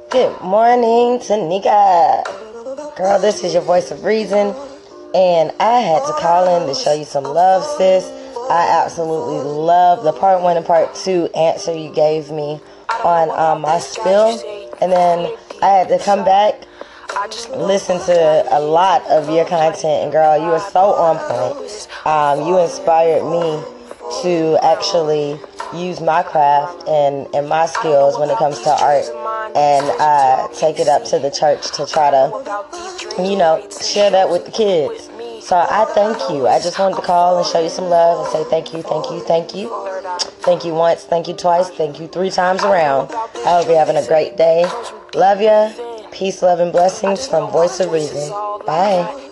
Good morning, Tanika. Girl, this is your voice of reason, and I had to call in to show you some love, sis. I absolutely love the part 1 and part 2 answer you gave me on my spill, and then I had to come back, listen to a lot of your content, and girl, you were so on point. You inspired me to actually use my craft and my skills when it comes to art and take it up to the church to try to, share that with the kids. So I thank you. I just wanted to call and show you some love and say thank you, thank you, thank you. Thank you once, thank you twice, thank you 3 times around. I hope you're having a great day. Love ya. Peace, love, and blessings from Voice of Reason. Bye.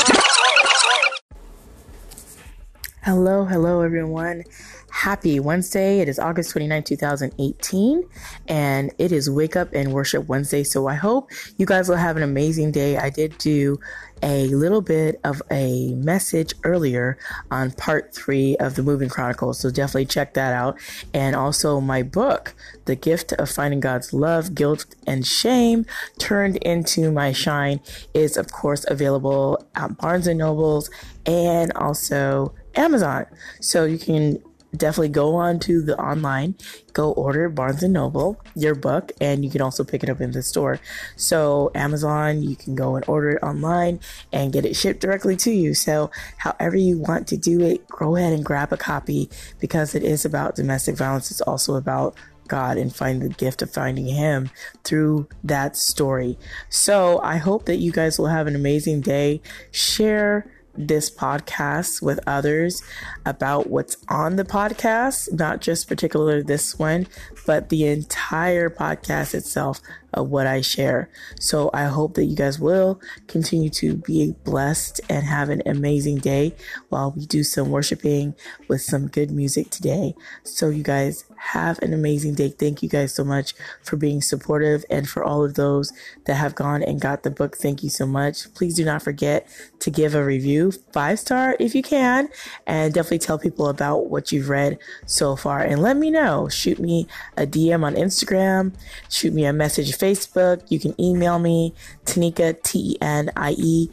Hello, everyone. Happy Wednesday. It is August 29, 2018, and it is Wake Up and Worship Wednesday. So I hope you guys will have an amazing day. I did do a little bit of a message earlier on part 3 of the Moving Chronicles, so definitely check that out. And also my book, The Gift of Finding God's Love, Guilt, and Shame Turned into My Shine, is of course available at Barnes & Nobles and also Amazon. So you can definitely go on to the online, go order Barnes & Noble, your book, and you can also pick it up in the store. So Amazon, you can go and order it online and get it shipped directly to you. So however you want to do it, go ahead and grab a copy, because it is about domestic violence. It's also about God and find the gift of finding Him through that story. So I hope that you guys will have an amazing day. Share this podcast with others about what's on the podcast, not just particular this one, but the entire podcast itself of what I share. So I hope that you guys will continue to be blessed and have an amazing day while we do some worshiping with some good music today. So you guys have an amazing day. Thank you guys so much for being supportive, and for all of those that have gone and got the book, thank you so much. Please do not forget to give a review, 5-star if you can, and definitely tell people about what you've read so far and let me know. Shoot me a DM on Instagram, shoot me a message Facebook. You can email me, Tanika, TENIECKA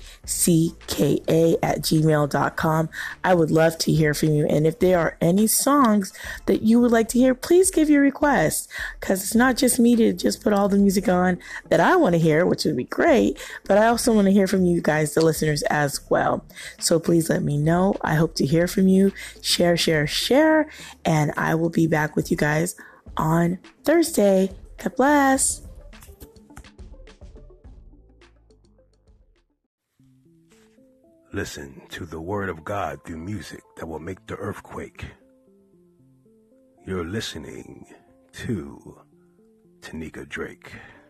@gmail.com. I would love to hear from you. And if there are any songs that you would like to hear, please give your request, because it's not just me to just put all the music on that I want to hear, which would be great, but I also want to hear from you guys, the listeners, as well. So please let me know. I hope to hear from you. Share, and I will be back with you guys on Thursday. God bless. Listen to the word of God through music that will make the earth quake. You're listening to Tanika Drake.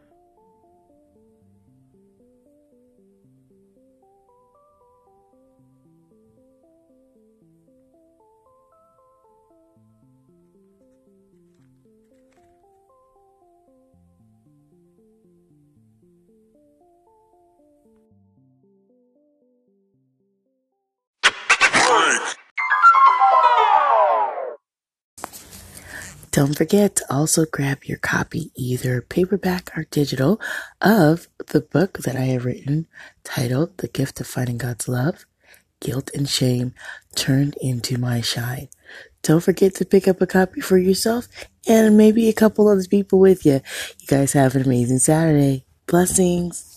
Don't forget to also grab your copy, either paperback or digital, of the book that I have written titled The Gift of Finding God's Love, Guilt, and Shame Turned into My Shine. Don't forget to pick up a copy for yourself and maybe a couple other people with you. You guys have an amazing Saturday. Blessings.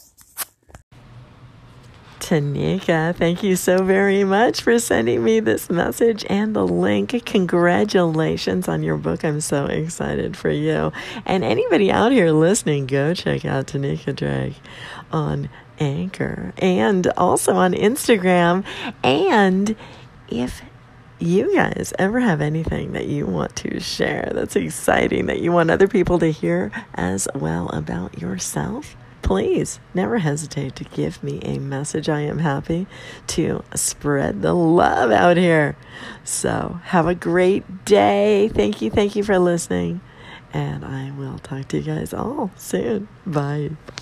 Tanika, thank you so very much for sending me this message and the link. Congratulations on your book. I'm so excited for you. And anybody out here listening, go check out Tanika Drake on Anchor and also on Instagram. And if you guys ever have anything that you want to share that's exciting, that you want other people to hear as well about yourself, please never hesitate to give me a message. I am happy to spread the love out here. So have a great day. Thank you for listening. And I will talk to you guys all soon. Bye.